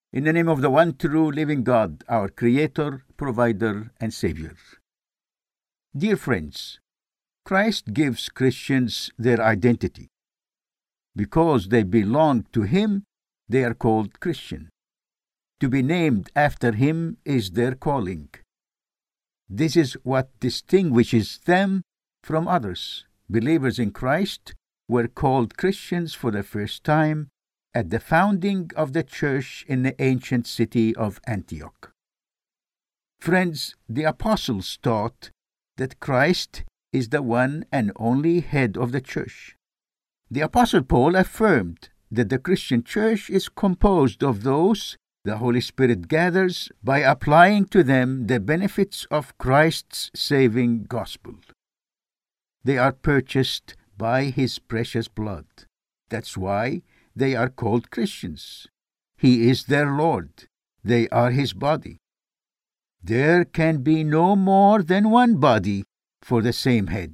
In the name of the one true living God, our Creator, Provider, and Savior. Dear friends, Christ gives Christians their identity. Because they belong to Him, they are called Christian. To be named after Him is their calling. This is what distinguishes them from others. Believers in Christ were called Christians for the first time at the founding of the church in the ancient city of Antioch. Friends, the apostles taught that Christ is the one and only head of the church. The apostle Paul affirmed that the Christian church is composed of those the Holy Spirit gathers by applying to them the benefits of Christ's saving gospel. They are purchased by His precious blood. That's why they are called Christians. He is their Lord. They are His body. There can be no more than one body for the same head.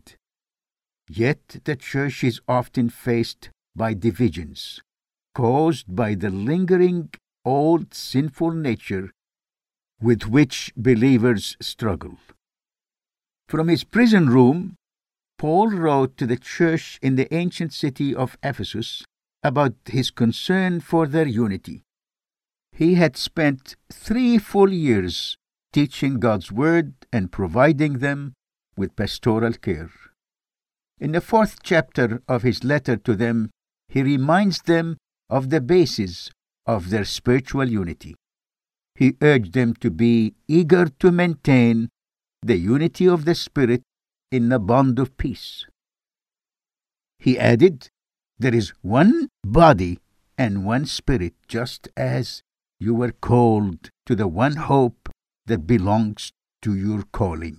Yet the church is often faced by divisions caused by the lingering old sinful nature with which believers struggle. From his prison room, Paul wrote to the church in the ancient city of Ephesus about his concern for their unity. He had spent 3 full years teaching God's Word and providing them with pastoral care. In the 4th chapter of his letter to them, he reminds them of the basis of their spiritual unity. He urged them to be eager to maintain the unity of the Spirit in the bond of peace. He added, "There is one body and one Spirit, just as you were called to the one hope that belongs to your calling.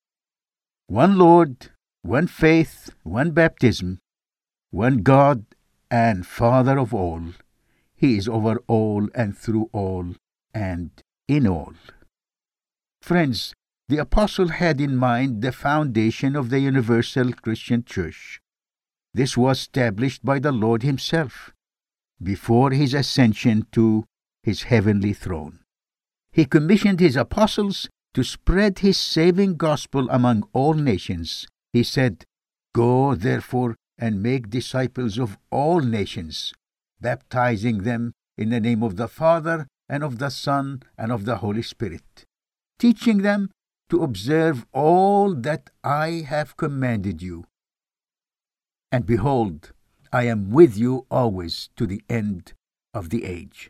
One Lord, one faith, one baptism, one God and Father of all. He is over all and through all and in all." Friends, the apostle had in mind the foundation of the universal Christian church. This was established by the Lord Himself before His ascension to His heavenly throne. He commissioned His apostles to spread His saving gospel among all nations. He said, "Go, therefore, and make disciples of all nations, baptizing them in the name of the Father, and of the Son, and of the Holy Spirit, teaching them to observe all that I have commanded you. And behold, I am with you always to the end of the age."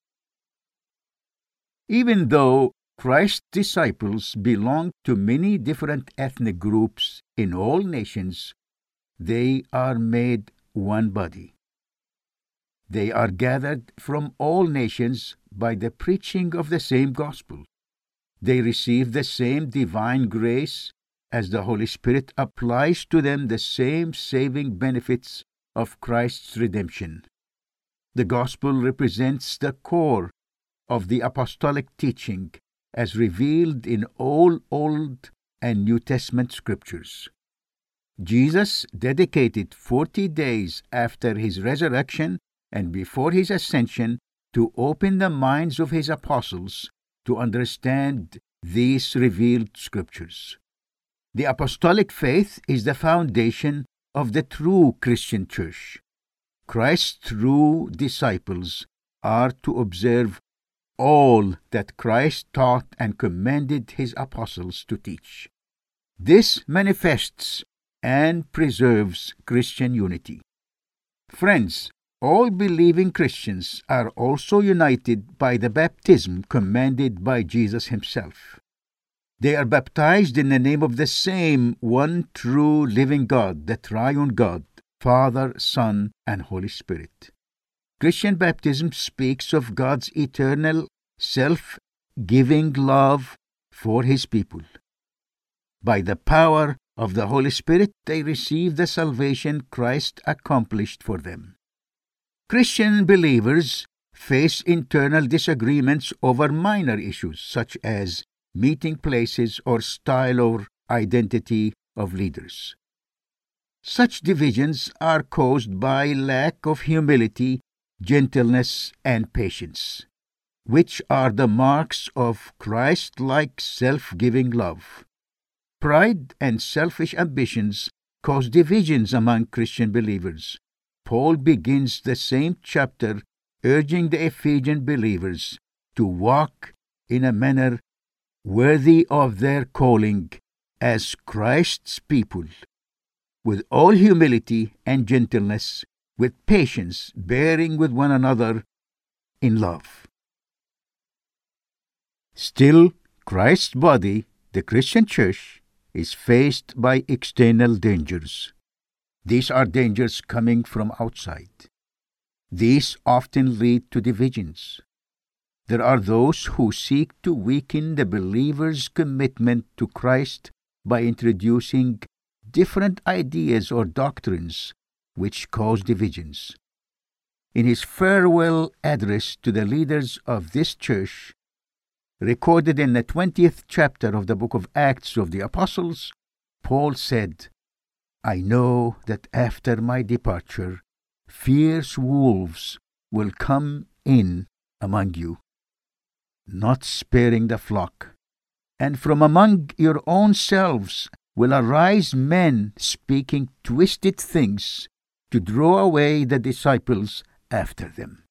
Even though Christ's disciples belong to many different ethnic groups in all nations, they are made one body. They are gathered from all nations by the preaching of the same gospel. They receive the same divine grace as the Holy Spirit applies to them the same saving benefits of Christ's redemption. The gospel represents the core of the apostolic teaching as revealed in all Old and New Testament scriptures. Jesus dedicated 40 days after His resurrection and before His ascension to open the minds of His apostles to understand these revealed scriptures. The apostolic faith is the foundation of the true Christian church. Christ's true disciples are to observe all that Christ taught and commanded His apostles to teach. This manifests and preserves Christian unity. Friends, all believing Christians are also united by the baptism commanded by Jesus Himself. They are baptized in the name of the same one true living God, the triune God, Father, Son, and Holy Spirit. Christian baptism speaks of God's eternal, self-giving love for His people. By the power of the Holy Spirit, they receive the salvation Christ accomplished for them. Christian believers face internal disagreements over minor issues such as meeting places or style or identity of leaders. Such divisions are caused by lack of humility, gentleness, and patience. which are the marks of Christ-like self-giving love. Pride and selfish ambitions cause divisions among Christian believers. Paul begins the same chapter urging the Ephesian believers to walk in a manner worthy of their calling as Christ's people, with all humility and gentleness, with patience, bearing with one another in love. Still, Christ's body, the Christian church, is faced by external dangers. These are dangers coming from outside. These often lead to divisions. There are those who seek to weaken the believer's commitment to Christ by introducing different ideas or doctrines which cause divisions. In his farewell address to the leaders of this church, recorded in the 20th chapter of the book of Acts of the Apostles, Paul said, "I know that after my departure, fierce wolves will come in among you, not sparing the flock. And from among your own selves will arise men speaking twisted things to draw away the disciples after them."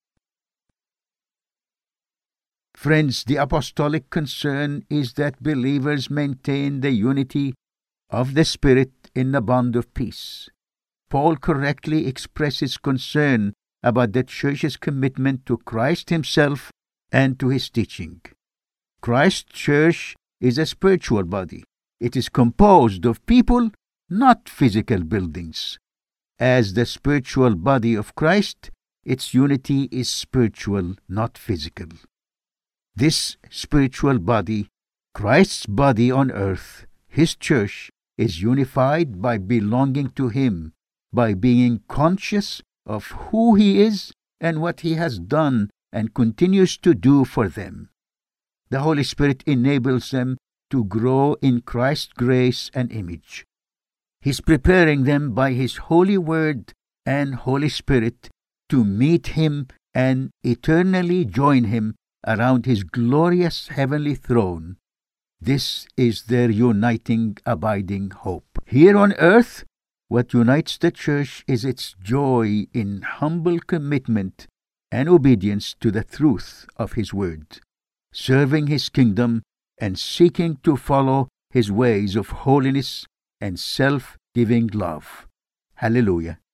Friends, the apostolic concern is that believers maintain the unity of the Spirit in the bond of peace. Paul correctly expresses concern about the church's commitment to Christ himself and to his teaching. Christ's church is a spiritual body. It is composed of people, not physical buildings. As the spiritual body of Christ, its unity is spiritual, not physical. This spiritual body, Christ's body on earth, his church, is unified by belonging to him, by being conscious of who he is and what he has done and continues to do for them. The Holy Spirit enables them to grow in Christ's grace and image. He's preparing them by his holy word and Holy Spirit to meet him and eternally join him around his glorious heavenly throne. This is their uniting, abiding hope. Here on earth, what unites the church is its joy in humble commitment and obedience to the truth of his word, serving his kingdom and seeking to follow his ways of holiness and self-giving love. Hallelujah.